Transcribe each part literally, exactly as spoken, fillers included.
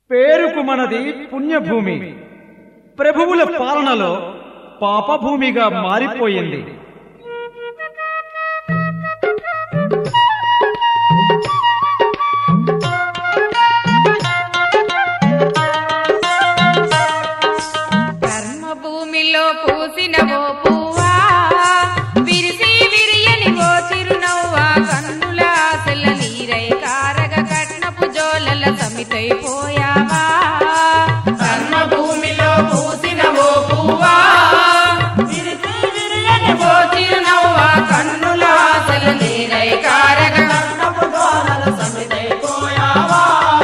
పేరుకు మనది పుణ్యభూమి, ప్రభువుల పాలనలో పాపభూమిగా మారిపోయింది. కర్మభూమిలో పూసిన ఓ పువ్వా, విరిసి విరియని ఓ చిరునవ్వా, కన్నుల ఆశల నీరై కారగ కట్నపు జోలల సమితైపోయావా. కర్మభూమిలో పూసిన ఓ పువ్వా, విరిసి విరియని ఓ చిరునవ్వా, కన్నుల ఆశల నీరై కారగ కట్నపు జోలల సమితైపోయావా.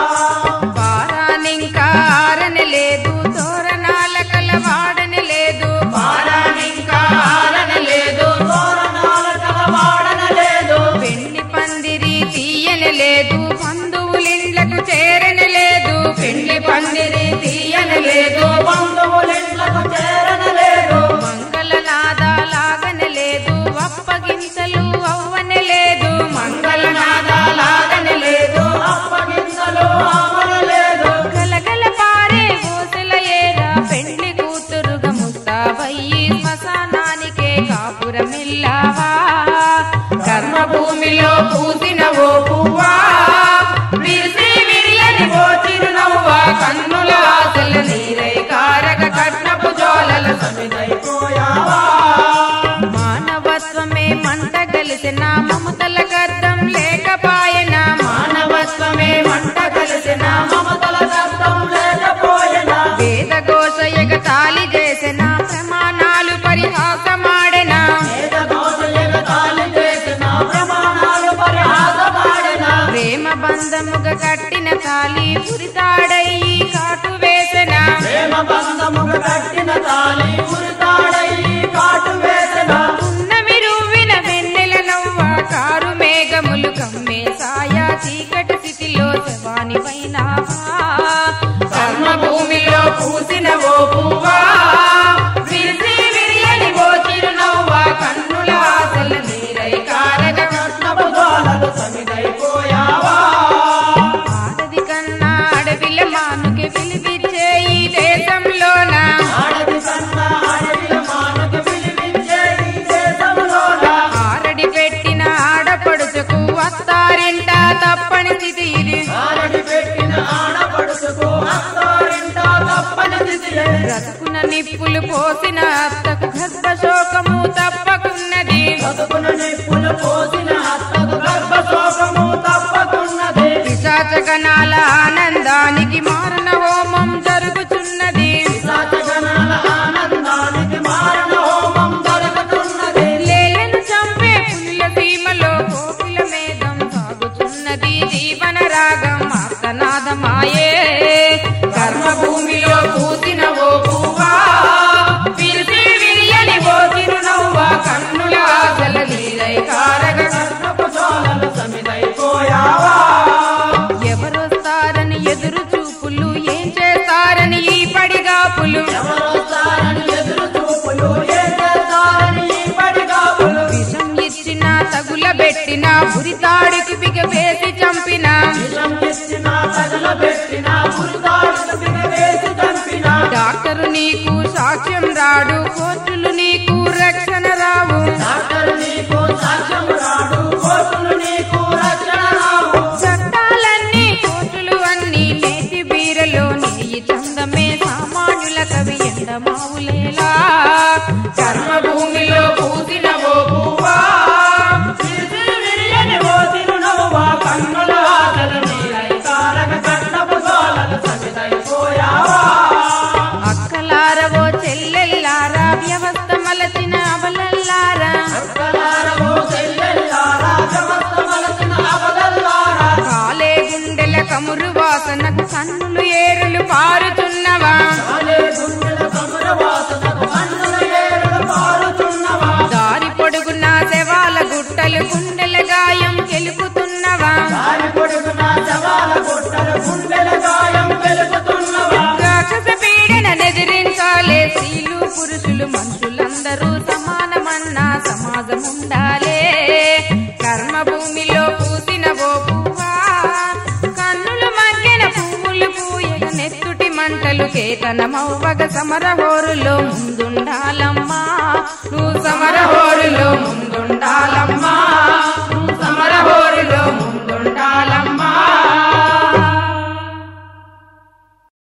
పారానింకా ఆరని లేదు, తోరణాల కలవాడని లేదు, పారానింకా ఆరని లేదు, తోరణాల కలవాడని లేదు, పెళ్లి పందిరి తీయని లేదు, బంధువులిండ్లకు చేరని లేదు, పెళ్లి పందిరి తీయని లేదు, బంధువులిండ్లకు చేరని లేదు, మంగళ నాదాలాగని లేదు, అప్పగింతలు అవ్వని లేదు, మంగళ నాదాలాగని లేదు, అప్పగింతలు అవ్వని లేదు, గలగల పారే ఊసల ఏరా పెళ్లి కూతురుగా ముస్తాబయ్యి శ్మశానానికే కాపురమిల్లావా. కర్మభూమిలో పూసిన ఓ పువ్వా, విరిసి విరియని ఓ చిరునవ్వా, కన్నుల ఆశల నీరై కారగ కట్నపు జోలల సమితైపోయావా. మానవత్వమే మంట కలిసిన మమతల గర్ధం లేకపాయనా, మానవత్వమే మంట కలిసిన మమతల గర్ధం లేకపోయనా, వేదఘోష ఎగతాళి చేసిన ప్రమాణాలు పరిహాసమాడెనా, వేదఘోష ఎగతాళి చేసిన ప్రమాణాలు పరిహాసమాడెనా, ప్రేమ బంధముగా కట్టిన తాళి పురితాడయ్యి కాటు వేసెనా, ప్రేమ బంధముగా కట్టిన తాళి పురితాడయ్యి కాటు వేసెనా, ఉన్నమి రువ్విన వెన్నెల నవ్వా, కారు మేఘములు కమ్మే సాయా చీకటి స్థితిలో శవాని పైనావా. కర్మభూమిలో పూసిన ఓ పువ్వా, విరిసి విరియని ఓ చిరునవ్వా, కన్నుల ఆశల నీరై కారగ కట్నపు జోలలు సమితైపోయావా. ఆడది కన్నా అడవిల మానుకి పిలిపిచ్చే ఈ దేశంలోన, ఆడది కన్నా అడవిల మానుకి పిలిపిచ్చే ఈ దేశంలోన, ఆరడి పెట్టిన ఆడపడుచుకు అత్తారింట తప్పని స్థితి ఇది, ఆరడి పెట్టిన ఆడపడుచుకు అత్తారింట తప్పని స్థితి, బ్రతుకున నిప్పులు పోసిన అత్తకు గర్భశోకము తప్పకున్నది, బ్రతుకున నిప్పులు పోసిన అత్తకు గర్భశోకము తప్పకున్నది, పిశాచగణాల ఆనందానికి మారణ హోమం జరుగుతున్నది, పిశాచగణాల ఆనందానికి మారణ హోమం జరుగుతున్నది, లేలను చంపే పుల్ల సీమలో కోకిల మేఘం సాగుతున్నది, జీవన రాగం ఆర్తనాదమాయే. కర్మభూమిలో పూసిన ఓ పువ్వా, విరిసి విరియని ఓ చిరునవ్వా, కన్నుల ఆశల నీరై కారగ కట్నపు జోలలు సమితైపోయావా. ఎవరొస్తారని ఎదురు చూపులు, ఏం చేస్తారని ఈ పడిగాపులు, ఎవరొస్తారని ఎదురు చూపులు, ఏం చేస్తారని ఈ పడిగాపులు, విషం ఇచ్చిన తగుల పెట్టిన ఉరితాడికి బిగవేసి చంపిన, విషం ఇచ్చిన తగుల పెట్టిన ఉరితాడికి బిగవేసి చంపిన, డాక్టరు నీకు సాక్ష్యం రాడు, కోర్టులు నీకు రక్షణ రావు, డాక్టరు నీకు సాక్ష్యం రాడు, కోర్టులు నీకు రక్షణ రావు, చట్టాలన్నీ కోర్టులు అన్ని నేటి బీరలో నెయ్యి చందమే సామాన్యుల కవి ఎండమావులేలా. కర్మభూమిలో పూసిన ఓ పువ్వా, విరిసి విరియని ఓ చిరునవ్వా, కన్నుల ఆశల నీరై కారగ కట్నపు జోలలు సమితైపోయావా. అక్కలార ఓ చెల్లెల్లారా, వ్యవస్థ మలచిన అబలల్లారా, అక్కలార ఓ చెల్లెల్లారా, వ్యవస్థ మలచిన అబలల్లారా, కాలే గుండెల కమురు వాసనకు కన్నులు ఏరులు పారుతున్నవా, కాలే గుండెల కమురు వాసనకు కన్నులు ఏరులు పారుతున్నవా, దారి పొడుగున శవాల గుట్టలు గుండెల గాయం కెలుపుతున్నవా, దారి పొడుగున శవాల గుట్టలు గుండెల గాయం కెలుపుతున్నవా, రాక్షస పీడన ఎదిరించాలే, స్త్రీలు పురుషులు మనుషులందరూ సమానమన్న సమాజం ఉండాలే. కర్మభూమిలో పూసిన ఓ పువ్వా, కన్నులు మగ్గెన పువ్వులు పూయగనే మంటలు కేతనమవ్వగ సమరహోరులో ముందుండాలమ్మా నువ్వు సమరహోరులో